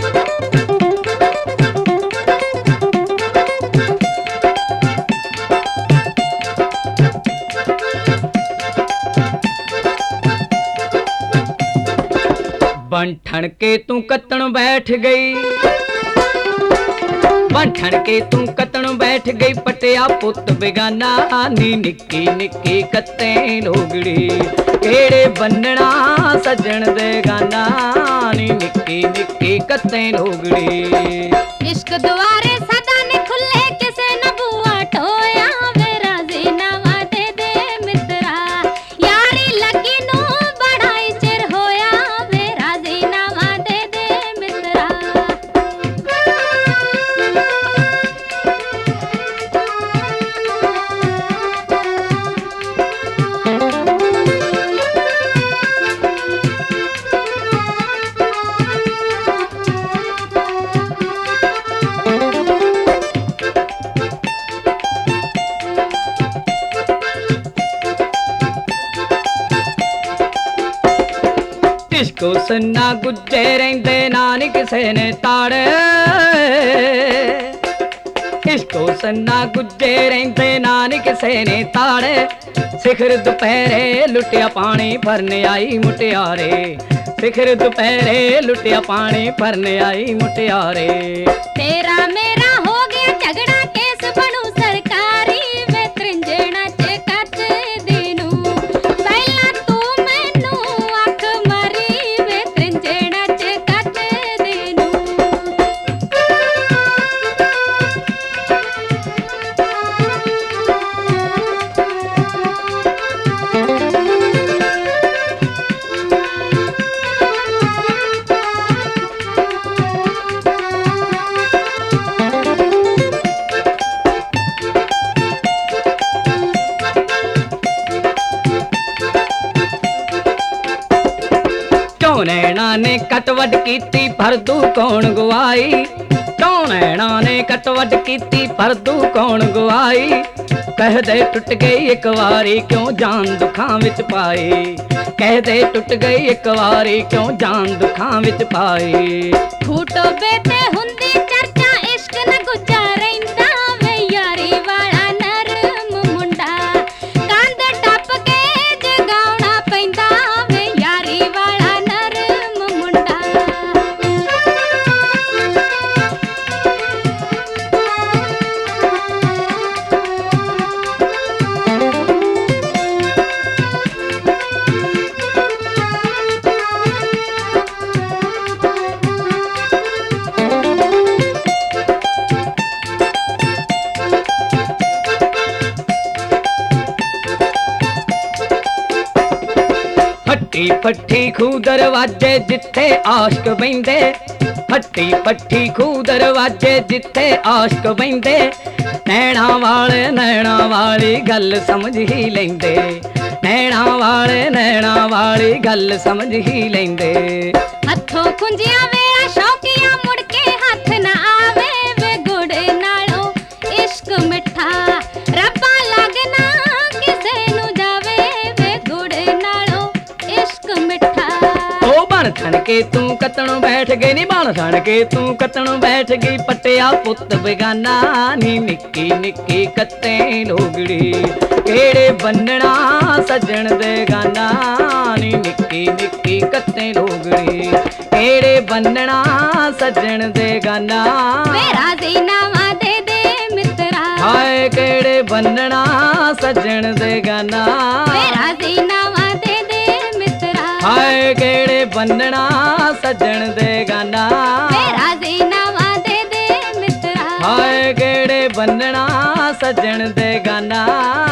बन ठण के तू कतण बैठ गई, बन ठण के तू कतण बैठ गई, पटिया पुत बेगाना नी निक्की निक्की कते लोगड़ी, केड़े बनना सजन दे गाना नी निक्की निक्की कते लोगड़ी। इश्क द्वारे सदा ने खुले किसे न बुआ टोया, वे राजी नवा दे दे मित्रा, यारी लगी नू बड़ाई चिर होया, वे राजी नवा दे दे मित्रा। इश्को सन्ना गुज्जे रहिंदे नानी किसे ने ताड़, इश्को सन्ना गुज्जे रहिंदे नानी किसे ने ताड़, सिखर दुपहरे लुटिया पानी भरने आई मुटियारे, सिखर दुपहरे लुटिया पानी भरने आई मुटियारे। तेरा मेरा हो गया झगड़ा केस बनू सरकारी, वे त्रिंजना च कच दिनू, पहला तू मैनू अख मारी, वे त्रिंजना च कच दिनू। क्यों नैना ने कटवट कीती परदू कौन गवाई, क्यों नैना ने कटवट कीती परदू कौन गवाई, कह दे टुट गई एक वारी क्यों जान दुखां विच पाई, कह दे टुट गई एक वारी क्यों जान दुखां विच पाई। फूटो बेते हुंदी चर्चा इश्क न गुज्जा रहिंदा, वे यारी वाला नरम मुंडा, कंध टप के जगाउणा पैंदा, वे यारी वाला नरम मुंडा। फट्टी फट्टी खू दरवाजे जिथे आशक बहिंदे, फट्टी फट्टी खू दरवाजे जिथे आशक बहिंदे, नैना वाली गल समझ ही लेंदे, नैना वाली गल समझ ही लेंदे। हथों खुंजिया वेला शौकिया मुड़ के हथ ना आवे, वे गुड़ नालों इश्क मिठा, रब्बा लगना किसे नू जावे, वे गुड़ नालों इश्क मिठा। ओ बन ठण के तू कतणों बैठ गई नी, बन ठण के तू कतणों बैठ गई, पटिया पुत बेगाना नी निक्की निक्की कते लोगड़ी, केड़े बनना सजन दे गाना नी निक्की निक्की कते लोगड़ी, केड़े बनना सजन दे गाना, वे राजी नवा दे दे मित्रा, हाय केड़े बनना सजन दे गाना, वे राजी नवा दे दे मित्रा, हाय केड़े बनना सजन दे गाना, वे राजी नवा दे दे मित्रा, हाय केड़े बनना सजन दे गाना।